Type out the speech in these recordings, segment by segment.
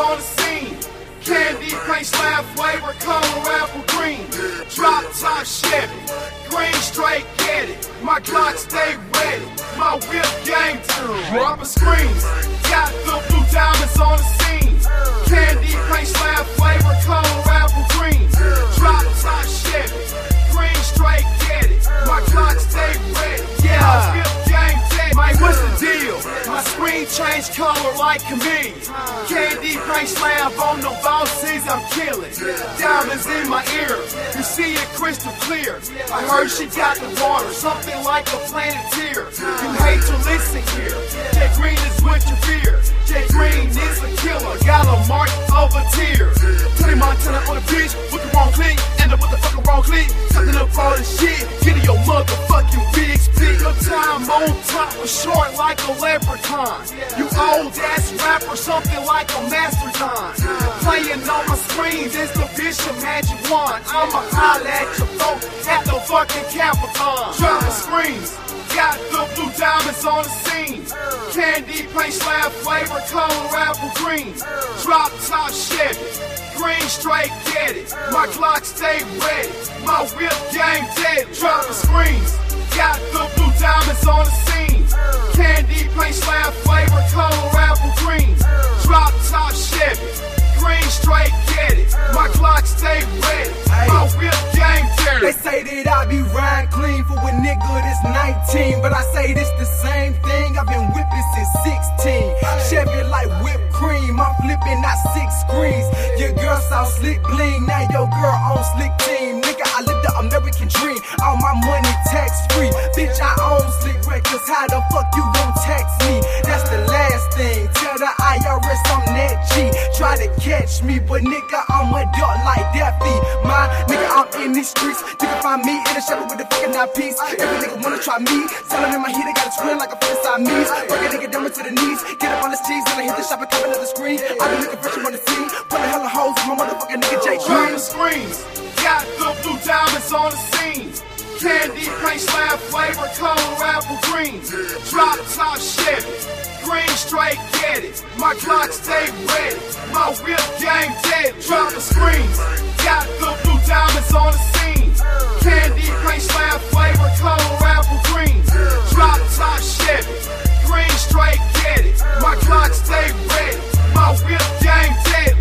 on the scene. Candy, paint, slab, flavor, color, apple green. Drop top Chevy, green straight, get it. My Glock stay ready, my whip game tune. Dropping screens, got the blue diamonds on the scene. Candy, paint, slab, flavor, color, apple green. Drop top Chevy, green straight, get it. My Glock stay ready, yeah. My whip game dead. Mike, what's the deal? My screen change color like chameleon. Candy paint slab on the bosses, I'm killing. Diamonds in my ear, you see it crystal clear. I heard she got the water, something like a planeteer. You hate to listen here. Jay Green is what you fear. Jay Green is a killer, got a mark of a tear. Tony Montana on the beach with the wrong clique, end up with the fucking wrong clique. Something up all this shit, get in your motherfucking big speak. Your time on top was short like a leprechaun. You old ass rapper, something like a mastodon. Playing on my screens is the Bishop Magic Wand. I'ma holla at your throat at the fucking Capricorn. Dropping screens, got the blue diamonds on the scene. Candy paint slab flavor, color apple green. Drop top Chevy, green straight, get it. My Glock stay ready, my whip game dead. Dropping screens, got the blue diamonds on the scene. Candy paint slab flavor, color apple green. Drop top Chevy, green straight, get it. My Glock stay ready, my whip game dead. They say that I be riding clean for a nigga that's 19, but I say this the same thing. I've been whipping since 16. Chevy like whipped cream, I'm flipping out 6 screens. Your girl saw slick bling, now your girl on slick team. Nigga, I live the American dream, all my money tax free. Bitch, I own slick records, how the fuck you gon' tax me? That's the last thing, tell the IRS I'm that G. Try to catch me, but nigga, I'm a dog like Daffy. My nigga, I'm in these streets. You can find me in a Chevy with the fucking piece. Every nigga wanna try me, tell him in my heat, I got a twin like a fucking Siamese. Work a nigga down to the knees, get up on the cheese, and I hit the shop and come another screen. I be looking fresh on the scene, pulling hella hoes with my motherfucking nigga Jay Green. Screens, got the blue diamonds on the scene. Candy paint slab flavor, color apple green. Drop top Chevy, green straight, get it. My Glock stay ready, my whip game dead. Dropping screens, got the blue diamonds on the scene. Candy paint slab flavor, color apple green. Drop top Chevy, green straight, get it. My Glock stay ready, my whip game dead.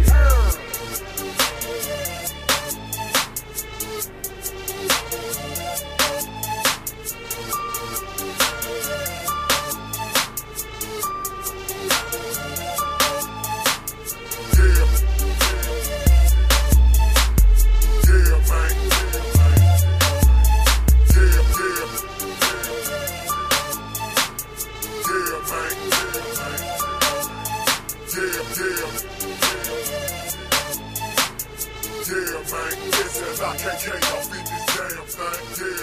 Yeah, man, this is IKK, I'll beat this damn thing,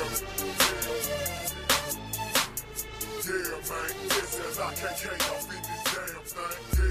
yeah. Yeah, man, this is IKK, I'll beat this damn thing, yeah.